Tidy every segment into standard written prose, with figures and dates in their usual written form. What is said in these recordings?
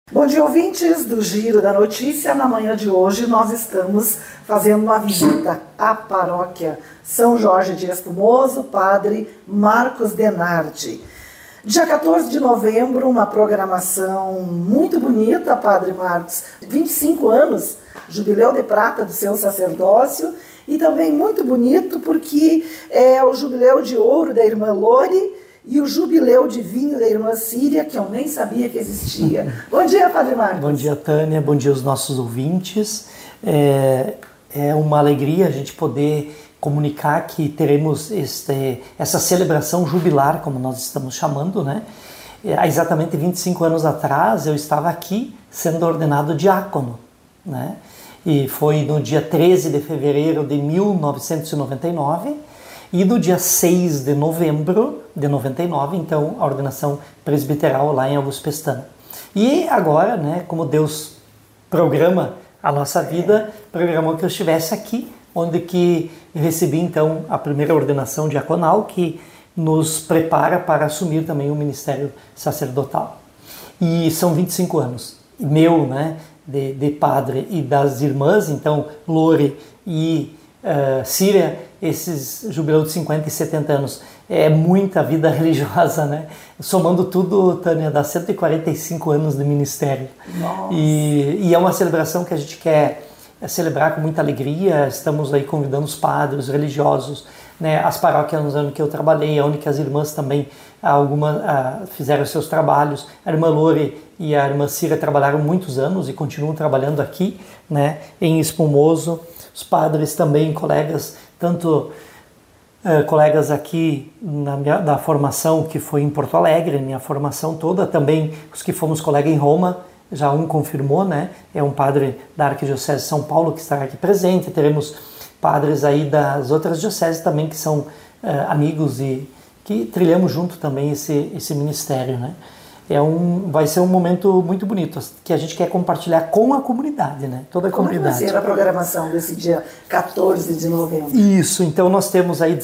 Bom dia, ouvintes do Giro da Notícia. Na manhã de hoje nós estamos fazendo uma visita à paróquia São Jorge de Espumoso, Padre Marcos Denardi. Dia 14 de novembro, uma programação muito bonita, Padre Marcos. 25 anos, jubileu de prata do seu sacerdócio, e também muito bonito porque é o jubileu de ouro da irmã Lore e o jubileu de vinho da irmã Síria, que eu nem sabia que existia. Bom dia, Padre Marcos. Bom dia, Tânia. Bom dia aos nossos ouvintes. É uma alegria a gente poder comunicar que teremos essa celebração jubilar, como nós estamos chamando, né? Há exatamente 25 anos atrás eu estava aqui sendo ordenado diácono, né? E foi no dia 13 de fevereiro de 1999, e no dia 6 de novembro de 99, então, a ordenação presbiteral lá em Augusto Pestana. E agora, né, como Deus programa a nossa vida, programou que eu estivesse aqui, onde que recebi, então, a primeira ordenação diaconal, que nos prepara para assumir também o ministério sacerdotal. E são 25 anos, meu, né, de padre, e das irmãs, então, Lore e Síria, esses jubileu de 50 e 70 anos. É muita vida religiosa, né? Somando tudo, Tânia, dá 145 anos de ministério. Nossa. E é uma celebração que a gente quer celebrar com muita alegria. Estamos aí convidando os padres, os religiosos, né? As paróquias nos anos que eu trabalhei, onde que as irmãs também fizeram seus trabalhos. A irmã Lore e a irmã Síria trabalharam muitos anos e continuam trabalhando aqui, né? Em Espumoso. Os padres também, colegas, tanto colegas aqui da formação que foi em Porto Alegre, minha formação toda, também os que fomos colegas em Roma, já um confirmou, né? É um padre da Arquidiocese de São Paulo que estará aqui presente. Teremos padres aí das outras dioceses também que são amigos e que trilhamos junto também esse ministério, né? Vai ser um momento muito bonito, que a gente quer compartilhar com a comunidade, né? Toda a comunidade. Como vai ser a programação desse dia 14 de novembro? Isso, então nós temos aí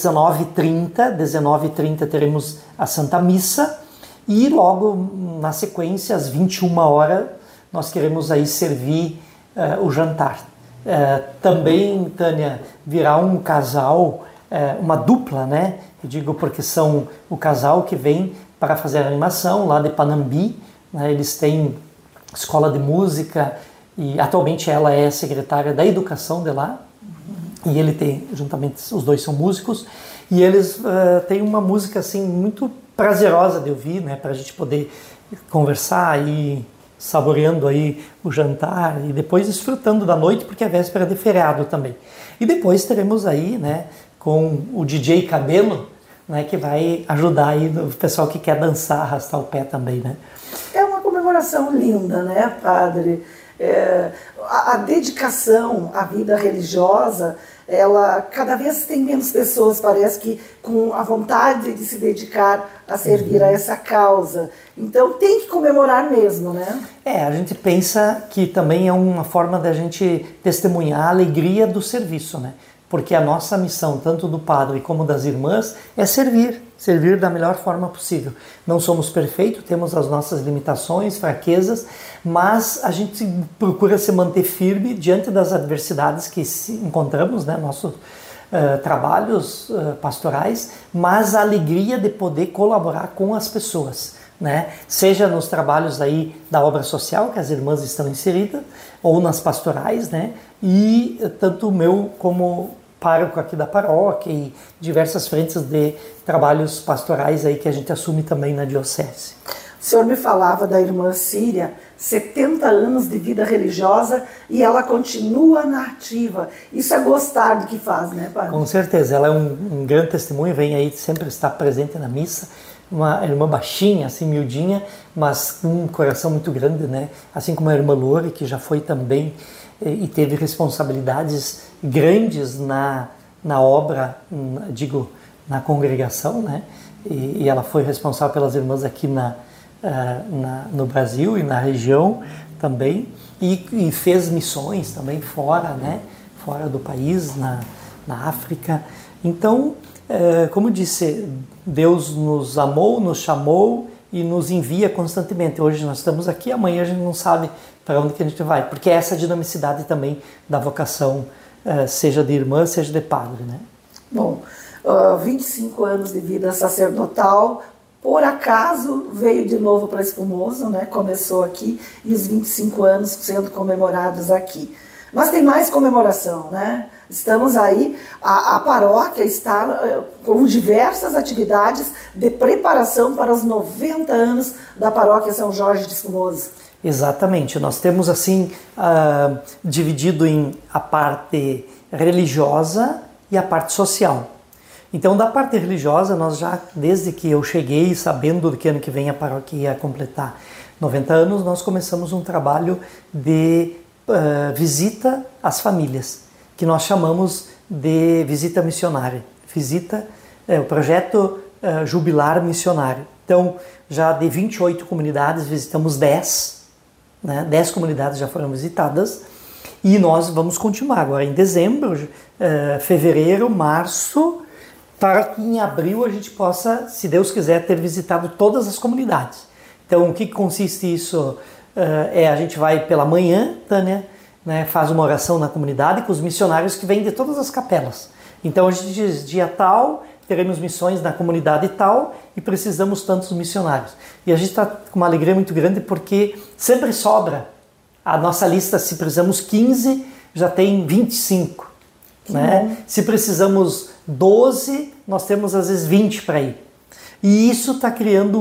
19h30 teremos a Santa Missa, e logo na sequência, às 21 horas, nós queremos aí servir o jantar. Também, Tânia, virá um casal, uma dupla, né? Eu digo porque são o casal que vem para fazer a animação lá de Panambi, né? Eles têm escola de música e atualmente ela é secretária da educação de lá, e ele tem, juntamente, os dois são músicos, e eles têm uma música assim muito prazerosa de ouvir, né? Para a gente poder conversar e saboreando aí o jantar e depois desfrutando da noite, porque é véspera de feriado também. E depois teremos aí, né, com o DJ Cabelo, né, que vai ajudar aí o pessoal que quer dançar, arrastar o pé também, né? É uma comemoração linda, né, padre? A dedicação à vida religiosa, ela cada vez tem menos pessoas, parece que com a vontade de se dedicar a servir a essa causa. Então tem que comemorar mesmo, né? A gente pensa que também é uma forma da gente testemunhar a alegria do serviço, né? Porque a nossa missão, tanto do padre como das irmãs, é servir da melhor forma possível. Não somos perfeitos, temos as nossas limitações, fraquezas, mas a gente procura se manter firme diante das adversidades que encontramos, né, nossos trabalhos pastorais, mas a alegria de poder colaborar com as pessoas, né? Seja nos trabalhos aí da obra social, que as irmãs estão inseridas, ou nas pastorais, né? E tanto o meu como pároco aqui da paróquia e diversas frentes de trabalhos pastorais aí que a gente assume também na diocese. O senhor me falava da irmã Síria, 70 anos de vida religiosa, e ela continua na ativa. Isso é gostar do que faz, né, padre? Com certeza, ela é um grande testemunho, vem aí sempre estar presente na missa, uma irmã baixinha, assim, miudinha, mas com um coração muito grande, né? Assim como a irmã Lore, que já foi também e teve responsabilidades grandes na obra, digo, na congregação, né? E ela foi responsável pelas irmãs aqui no Brasil e na região também, e fez missões também fora, né? Fora do país, na África. Então, como disse, Deus nos amou, nos chamou e nos envia constantemente. Hoje nós estamos aqui, amanhã a gente não sabe para onde que a gente vai, porque é essa dinamicidade também da vocação, seja de irmã, seja de padre, né? Bom, 25 anos de vida sacerdotal, por acaso veio de novo para Espumoso, né? Começou aqui, e os 25 anos sendo comemorados aqui. Mas tem mais comemoração, né? Estamos aí, a paróquia está com diversas atividades de preparação para os 90 anos da paróquia São Jorge de Espumoso. Exatamente, nós temos assim, dividido em a parte religiosa e a parte social. Então, da parte religiosa, nós já, desde que eu cheguei, sabendo que ano que vem a paróquia ia completar 90 anos, nós começamos um trabalho de visita às famílias, que nós chamamos de visita missionária. O projeto Jubilar Missionário. Então, já de 28 comunidades, visitamos 10, né? 10 comunidades já foram visitadas, e nós vamos continuar agora em dezembro, fevereiro, março, para que em abril a gente possa, se Deus quiser, ter visitado todas as comunidades. Então, o que consiste isso? A gente vai pela manhã, Tânia, né, faz uma oração na comunidade com os missionários que vêm de todas as capelas. Então a gente diz, dia tal, teremos missões na comunidade tal e precisamos tantos missionários. E a gente está com uma alegria muito grande porque sempre sobra. A nossa lista, se precisamos 15, já tem 25. Né? Se precisamos 12, nós temos às vezes 20 para ir. E isso está criando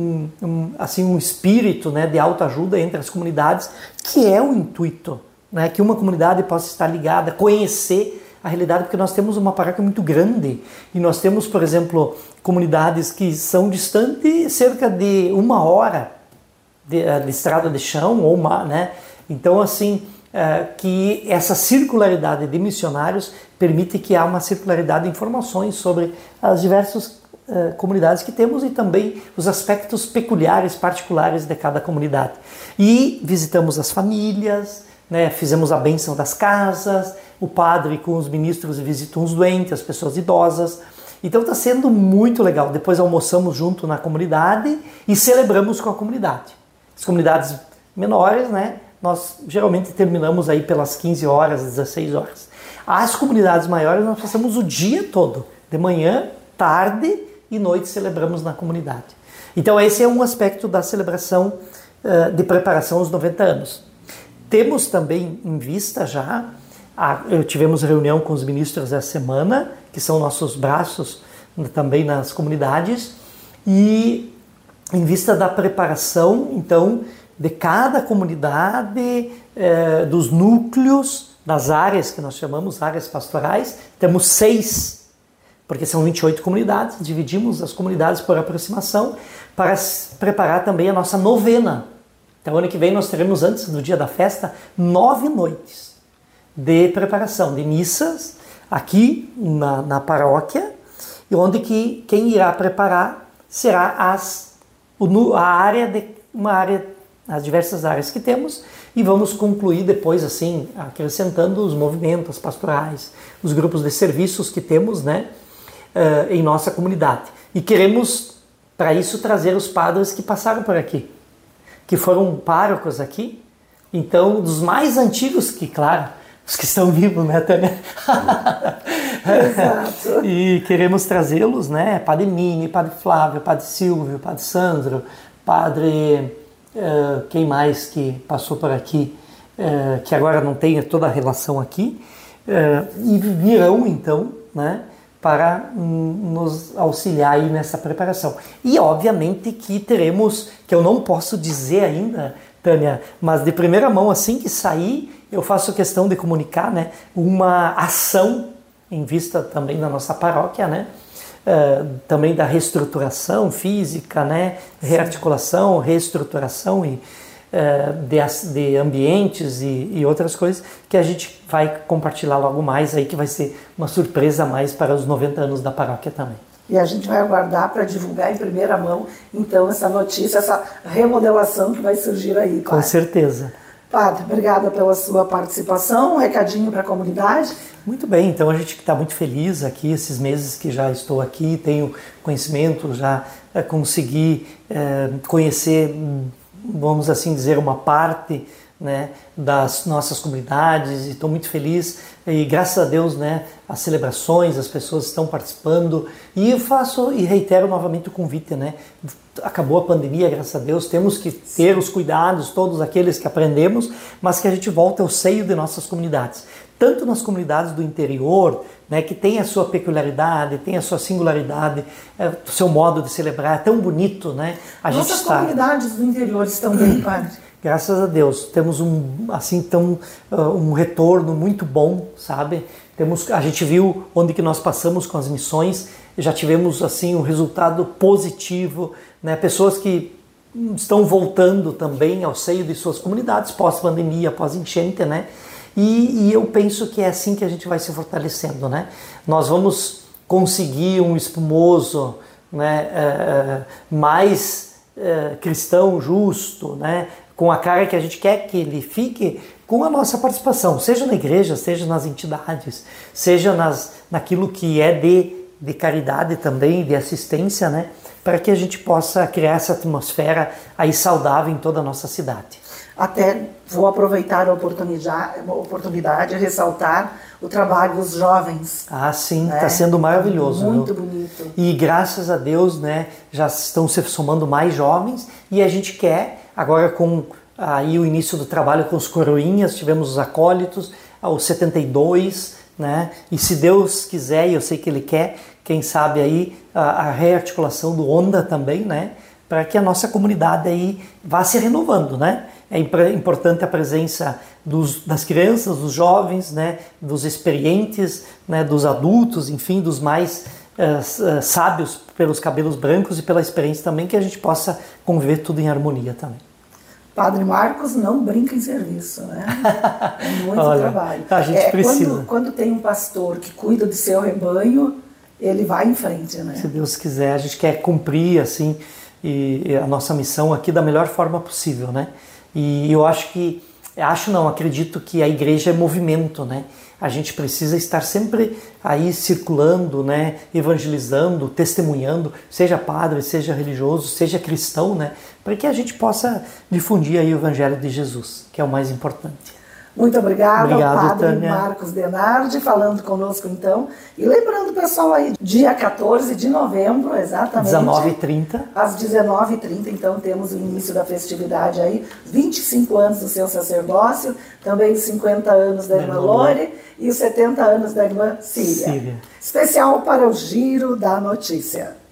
um espírito, né, de autoajuda entre as comunidades, que é o intuito, né, que uma comunidade possa estar ligada, conhecer a realidade, porque nós temos uma paróquia muito grande e nós temos, por exemplo, comunidades que são distantes cerca de 1 hora de estrada de chão ou né? Então, assim, que essa circularidade de missionários permite que há uma circularidade de informações sobre as diversas comunidades que temos e também os aspectos peculiares, particulares de cada comunidade. E visitamos as famílias, né, fizemos a bênção das casas, o padre com os ministros visitam os doentes, as pessoas idosas. Então está sendo muito legal. Depois almoçamos junto na comunidade e celebramos com a comunidade. As comunidades menores, né, nós geralmente terminamos aí pelas 15 horas, 16 horas. As comunidades maiores nós passamos o dia todo, de manhã, tarde e noite celebramos na comunidade. Então esse é um aspecto da celebração de preparação aos 90 anos. Temos também em vista já, tivemos reunião com os ministros essa semana, que são nossos braços também nas comunidades, e em vista da preparação, então, de cada comunidade, dos núcleos, das áreas que nós chamamos áreas pastorais, temos 6, porque são 28 comunidades, dividimos as comunidades por aproximação para preparar também a nossa novena. Então, ano que vem nós teremos, antes do dia da festa, 9 noites de preparação, de missas, aqui na paróquia, e onde que quem irá preparar será as diversas áreas que temos, e vamos concluir depois, assim, acrescentando os movimentos pastorais, os grupos de serviços que temos, né, em nossa comunidade. E queremos, para isso, trazer os padres que passaram por aqui, que foram párocos aqui, então, dos mais antigos, que, claro, os que estão vivos, né, Tânia? Exato. E queremos trazê-los, né, Padre Mini, Padre Flávio, Padre Silvio, Padre Sandro, Padre... quem mais que passou por aqui, que agora não tem toda a relação aqui, e virão, então, né, para nos auxiliar aí nessa preparação. E, obviamente, que teremos, que eu não posso dizer ainda, Tânia, mas de primeira mão, assim que sair, eu faço questão de comunicar, né, uma ação em vista também da nossa paróquia, né, também da reestruturação física, né, rearticulação, reestruturação e, de ambientes e outras coisas que a gente vai compartilhar logo mais aí, que vai ser uma surpresa a mais para os 90 anos da paróquia também. E a gente vai aguardar para divulgar em primeira mão, então, essa notícia, essa remodelação que vai surgir aí. Com certeza. Padre, obrigada pela sua participação. Um recadinho para a comunidade. Muito bem, então a gente está muito feliz aqui, esses meses que já estou aqui, tenho conhecimento, já consegui conhecer, vamos assim dizer, uma parte, né, das nossas comunidades, e estou muito feliz, e graças a Deus, né, as celebrações, as pessoas estão participando, e eu faço e reitero novamente o convite, né, acabou a pandemia, graças a Deus, temos que ter os cuidados, todos aqueles que aprendemos, mas que a gente volte ao seio de nossas comunidades, tanto nas comunidades do interior, né, que tem a sua peculiaridade, tem a sua singularidade, o seu modo de celebrar, é tão bonito, né, Nossas comunidades do interior estão bem, Padre? Graças a Deus, temos um retorno muito bom, sabe? A gente viu onde que nós passamos com as missões, já tivemos assim um resultado positivo, né? Pessoas que estão voltando também ao seio de suas comunidades pós-pandemia, pós-enchente, né? E eu penso que é assim que a gente vai se fortalecendo, né? Nós vamos conseguir um espumoso, né, mais cristão, justo, né? Com a cara que a gente quer que ele fique, com a nossa participação, seja na igreja, seja nas entidades, seja naquilo que é de caridade também, de assistência, né? Para que a gente possa criar essa atmosfera aí saudável em toda a nossa cidade. Até vou aproveitar a oportunidade de ressaltar o trabalho dos jovens. Ah, sim, está sendo maravilhoso. Muito bonito. E graças a Deus, né, já estão se somando mais jovens, e a gente quer, agora com aí o início do trabalho com os coroinhas, tivemos os acólitos, os 72, né, e se Deus quiser, e eu sei que Ele quer, quem sabe aí a rearticulação do Onda também, né, para que a nossa comunidade aí vá se renovando, né. É importante a presença das crianças, dos jovens, né, dos experientes, né, dos adultos, enfim, dos mais sábios pelos cabelos brancos e pela experiência também, que a gente possa conviver tudo em harmonia também. Padre Marcos não brinca em serviço, né? É muito trabalho. A gente precisa. Quando tem um pastor que cuida do seu rebanho, ele vai em frente, né? Se Deus quiser, a gente quer cumprir assim e a nossa missão aqui da melhor forma possível, né? E eu acredito que a igreja é movimento, né? A gente precisa estar sempre aí circulando, né? Evangelizando, testemunhando, seja padre, seja religioso, seja cristão, né? Para que a gente possa difundir aí o Evangelho de Jesus, que é o mais importante. Muito obrigada ao Padre Tânia. Marcos Denardi, falando conosco então. E lembrando, pessoal, aí, dia 14 de novembro, exatamente. 19h30. Às 19h30, então, temos o início da festividade aí. 25 anos do seu sacerdócio, também os 50 anos da irmã Lore e os 70 anos da irmã Síria. Especial para o Giro da Notícia.